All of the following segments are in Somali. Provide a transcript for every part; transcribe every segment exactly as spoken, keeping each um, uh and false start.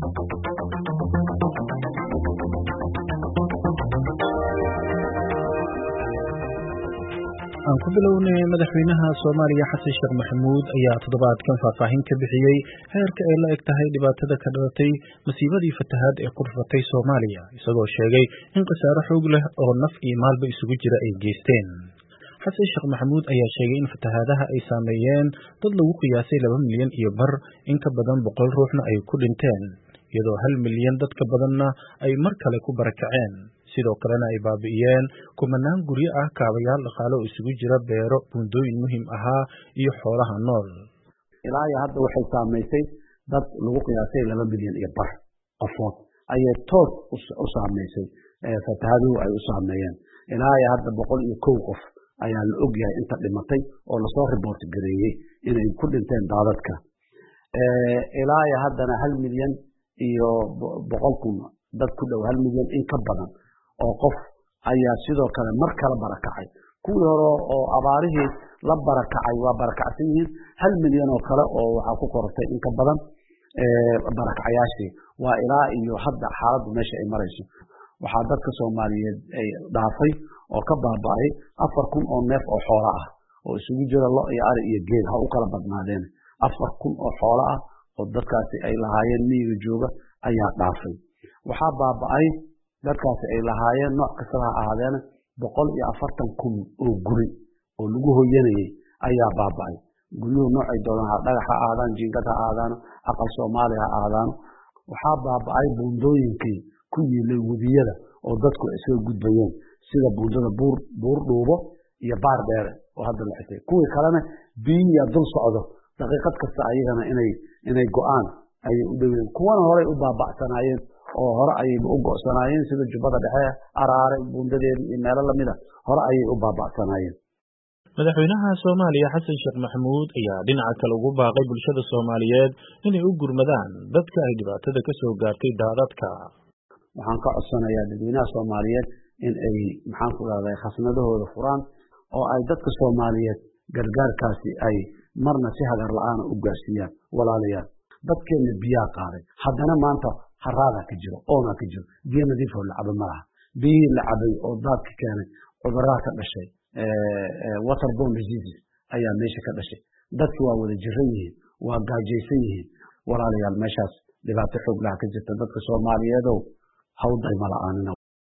aan ku bilownay madaxweynaha Soomaaliya Xasan Sheekh Maxamuud ayaa toddobaadkan faahfaahin ka bixiyay heerka ay la eg tahay dhibaatada ka dhalatay masiibadii fatahaad ee ku dhufatay Soomaaliya isagoo sheegay in khasaare xoog leh oo naf iyo maalba isugu jira ay geysteen. Xasan Sheekh Maxamuud ayaa sheegay in fatahaadaha ay saameeyeen dad lagu qiyaasay laba milyan iyo bar, in ka badan boqol ruuxna ay ku dhinteen, iyadoo hal milyan dad ka badanna ay mar kale ku barakaceen. sidoo kalena ay baabi'iyeen kumanaan guryo ah kaabayaal dhaqaale oo isugu jira beero, buundooyin muhiim ahaa iyo xoolaha nool. ilaa iyo hadda waxay saameysay dad lagu qiyaasay laba milyan iyo bar qofood ayay toos u saameysay fatahaaduhu ay u saameeyeen. ilaa iyo hadda boqol iyo kow qof ayaa la ogyahay inta dhimatay oo lasoo report gareeyey inay ku dhinteen daadadka. ilaa iyo haddana hal milyan iyo boqol kun dad ku dhow hal milyan in ka badan oo qof ayaa sidoo kale mar kale barakacay. kuwii hore oo abaarihii la barakacay waa barakacsan yihiin, hal milyan oo kale oo waxaa ku kortay in ka badan barakacayaashii. waa ilaa iyo hadda xaaladdu meesha ay marayso. waxaa dadka Soomaaliyeed ay dhaafay oo ka baaba'ay afar kun oo neef oo xoolo ah oo isugu jira lo iyo ari iyo geel, ha u kala badnaadeen. afar kun oo xoolo ah oo dadkaasi ay lahaayeen miyiga jooga ayaa dhaafay. waxaa baaba'ay dadkaasi ay lahaayeen nooc kasta ha ahaadeen boqol iyo afartan kun oo guri oo lagu hoyanayay ayaa baaba'ay. guryuhu noocay doonaan ha dhagax ha ahaadaan, jiingad ha ahaadaan, aqal Soomaali ha ahaadaan. waxaa baaba'ay buundooyinkii ku yiilay wadiyada oo dadku ay soo gudbayeen sida buundada buur buur dhuubo iyo baar dheere oo hadda la xitay. kuwii kalena biyiya dul socdo daqiiqad kasta ayagana inay inay go'aan ayay u dhaween. kuwana horey u baaba'sanaayeen oo hore ayay u go'sanaayeen sida Jubbada Dhexe, Araare, buundadeeda iyo meelo lamid ah hore ayay u baaba'sanaayeen. madaxweynaha Soomaaliya Xasan Sheekh Maxamuud ayaa dhinaca kale ugu baaqay bulshada Soomaaliyeed inay u gurmadaan dadka ay dhibaatada ka soo gaartay daadadka. waxaan ka codsanayaa dadweynaha Soomaaliyeed in ay maxaan ku raadayay khasnadahooda furaan oo ay dadka Soomaaliyeed gargaarkaasi ay marna si hagar la'aan u gaarsiiyaan. walaalayaal, dadkeena biyaa qaaday, haddana maanta haraada ka jiro, oona ka jiro, biyo nadiif oo la cabo malaha. biyihii la cabay oo daadka keenay cudurraa ka dhashay, waterborne diseases ayaa meesha ka dhashay. dadki waa wada jiran yihiin, waa gaajaysan yihiin. walaalayaal, meeshaas dhibaato xoog laha ka jirta. dadka Soomaaliyeedow hawday ma la'aanina.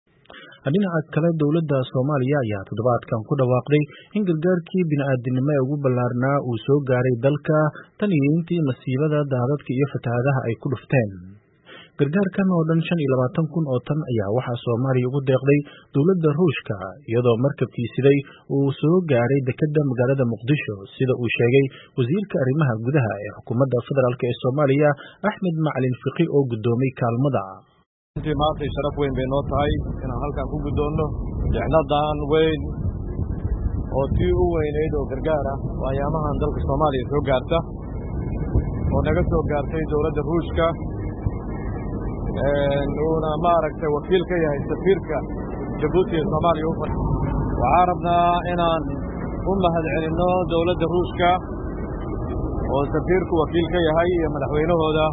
dhinaca kale, dowladda Soomaaliya ayaa toddobaadkan ku dhawaaqday in gargaarkii bini'aadanimo ee ugu ballaarnaa uu soo gaaray dalka tan iyo intii masiibada daadadka iyo fatahaadaha ay ku dhufteen. gargaarkan oo dhan shan iyo labaatan kun oo tan ayaa waxaa Soomaaliya ugu deeqday dowladda Ruushka, iyadoo markabkii siday uu soo gaaray dekedda magaalada Muqdisho, sida uu sheegay wasiirka arrimaha gudaha ee xukuumadda federaalk ee Soomaaliya Axmed Macalin Fiqi oo gudoomay kaalmada. intii maanta sharaf weyn bay noo tahay inaan halkan ku guddoonno jecladan weyn oo tii u weynayd oo gargaar ah oo ayaamahan dalka Soomaaliya soo gaarta oo naga soo gaartay dowladda Ruushka, uuna maaragtay wakiil ka yahay safiirka Jabuuti ee Soomaaliya u fadhiya. waxaan rabnaa inaan u mahadcelinno dowladda Ruushka oo safiirku wakiil ka yahay iyo madaxweynahooda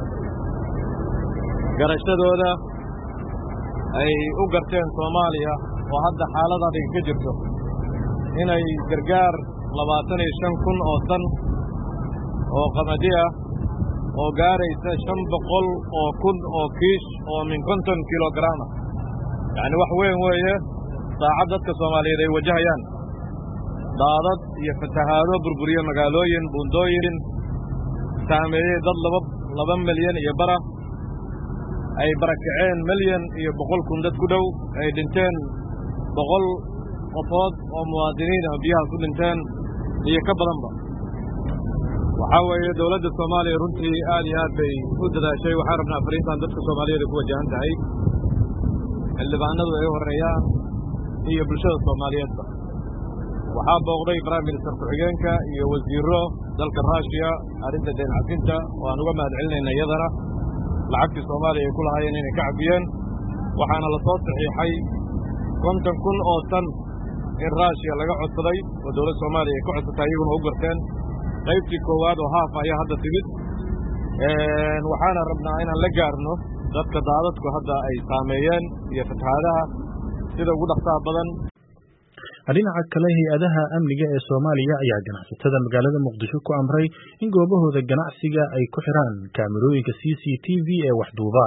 garashadooda ay u garteen Soomaaliya oo hadda xaalad adag ka jirto inay gargaar labaatan iyo shan kun oo tan oo qamadi ah oo gaaraysa shan boqol oo kun oo kiish oo min konton kilogram ah. yacni wax weyn weeye saacad dadka Soomaaliyeed ay wajahayaan daadad iyo fatahaado burburiye magaalooyin, buundooyin saameeyey dad laba laba milyan iyo bara, ay barakaceen milyan iyo boqol kun dad ku dhow, ay dhinteen boqol qofood oo muwaadiniin ah biyaha ku dhinteen iyo ka badanba. waxaa weeye dowladda Soomaaliya runtii aad iyo aad bay u dadaashay. waxaan rabnaa fariintan dadka Soomaaliyeed ku wajahan tahay xildhibaanadu ay horeeyaan iyo bulshada Soomaaliyeedba. waxaa booqday Prime Minister ku-xigeenka iyo wasiiro dalka Russia arrinta deen cafinta, waan uga mahadcelinayna iyadana lacagtii Soomaaliya ay ku lahaayeen inay ka cafiyeen. waxaana la soo saxiixay konton kun oo tan in Russia laga codsaday oo dowladda Soomaaliya ay ku codsatay iyaguna u garteen. qaybtii koowaad oo haaf ayaa hadda timid, waxaana rabnaa inaan la gaarno dadka daadadku hadda ay saameeyeen iyo fatahaadaha sida ugu dhaqsaha badan. dhinaca kale hay-adaha amniga ee Soomaaliya ayaa ganacsatada magaalada Muqdisho ku amray in goobahooda ganacsiga ay ku xiraan kaamirooyinka C C T V ee waxduuba.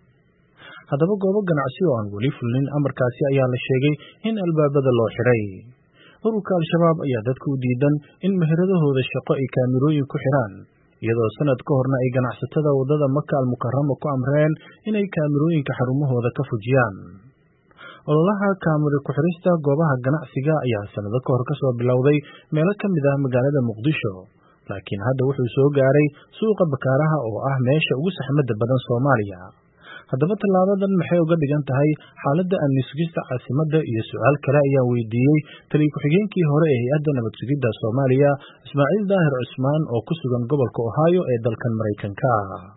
haddaba goobo ganacsi oo aan weli fulin amarkaasi ayaa la sheegay in albaabada loo xiray. ururka al-shabaab ayaa dadku u diidan in meheradahooda shaqo ay kaamirooyin ku xiraan, iyadoo sanad ka horna ay ganacsatada wadada Maka al-Mukarrama ku amreen inay kaamirooyinka xarumahooda ka fujiyaan. ololaha kaamiro ku xirista goobaha ganacsiga ayaa sanado ka hor ka soo bilowday meelo ka mid ah magaalada Muqdisho, laakiin hadda wuxuu soo gaaray suuqa Bakaaraha oo ah meesha ugu saxmadda badan Soomaaliya. haddaba tallaabadan maxay uga dhigan tahay xaaladda amni sugista caasimadda iyo su'aal kale ayaa weydiiyey taliye ku-xigeenkii hore ee hay-adda nabad sugidda Soomaaliya Ismaaciil Daahir Cusmaan oo ku sugan gobolka Ohio ee dalkan Maraykanka.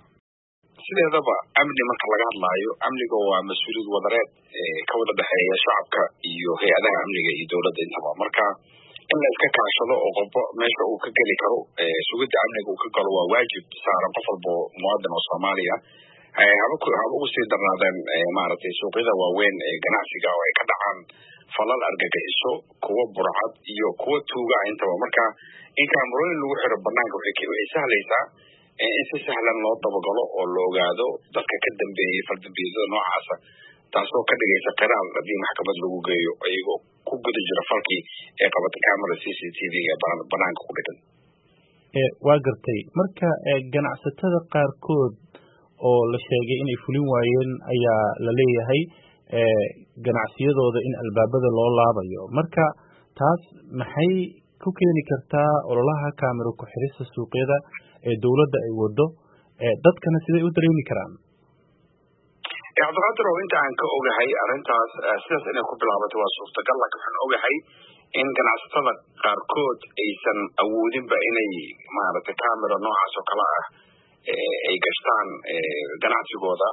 sideedaba amni marka laga hadlaayo amniga waa mas-uuliyad wadareed ka wada dhexeeya shacabka iyo hay-adaha amniga iyo dowladda intaba. marka in la iska kaashado oo qofba meesha uu ka geli karo sugidda amniga uu ka galo waa waajib saaran qof walba muwaadin oo Soomaaliya. haba ugu sii darnaadeen maaragtay suuqyada waaweyn ee ganacsiga oo ay ka dhacaan falal argagixiso, kuwa burcad iyo kuwa tuuga intaba. marka in kaamirooyin lagu xiro banaanka waxay sahlaysaa in si sahlan loo dabagalo oo la ogaado dadka ka dambeeyey faldambiyada noocaasa, taasoo ka dhigaysa qiraal haddii maxkamad lagu geeyo iyagoo ku guda jira falkii ee qabata kaamira C C T V ee banaanka ku dhigan. waa gartay. marka ganacsatada qaarkood oo la sheegay inay fulin waayeen ayaa la leeyahay ganacsiyadooda in albaabada loo laabayo. marka taas maxay ku keeni kartaa ololaha kaamiro ku xirista suuqyada ee dowladda ay wado, dadkana siday u dareemi karaan? cabdiqaadir oo inta aan ka ogahay arrintaas sidaas inay ku bilaabatay waa suurtagal, laakiin waxaan ogahay in ganacsatada qaarkood aysan awoodinba inay maaragtay kaamiro noocaas oo kale ah ay gashtaan ganacsigooda.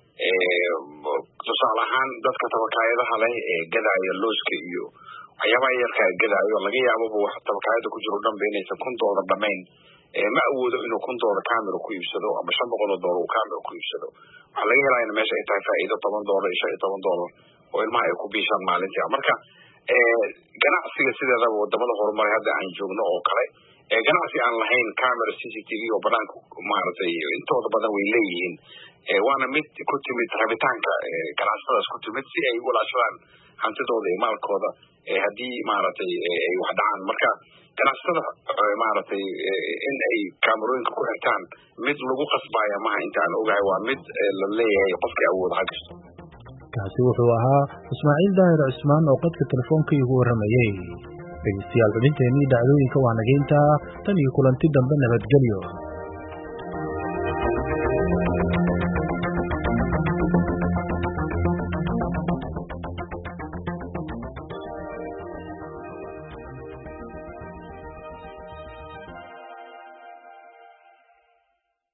tusaale ahaan dadka tabakaayadaha leh ee gadaayo looska iyo waxyaabaha yarka gadaayo laga yaababa wax tabakaayada ku jiro dhanba inaysan kun doolar dhamayn, ma awoodo inuu kun doolar kaamiro ku iibsado ama shan boqol oo doolar uu kaamiro ku iibsado. waxaa laga helaa in meesha ay tahay faa'iido toban doolar iyo shan iyo toban doolar oo ilmaha ay ku biishaan maalintii. marka ganacsiga sideedaba wadamada horumaray hadda aan joogno oo kale ganacsi aan lahayn camera C C T V oo banaanka maaragtay intooda badan way leeyihiin, waana mid ku timid rabitaanka ganacsadaas ku timid si ay u walaashadaan hantidooda iyo maalkooda haddii maaragtay ay wax dhacaan. marka ganacsatada maaragtay in ay kaamirooyinka ku xirtaan mid lagu qasbaya maha, inta aan ogahay waa mid la leeyahay qofkii awood ha gasto. kaasi wuxuu ahaa Ismaaciil Daahir Cusmaan oo qadka telefoonka igu waramayay. dhegeystayaal xubinteenii dhacdooyinka waa nageynta tan iyo kulanti dambe nabadgelyo.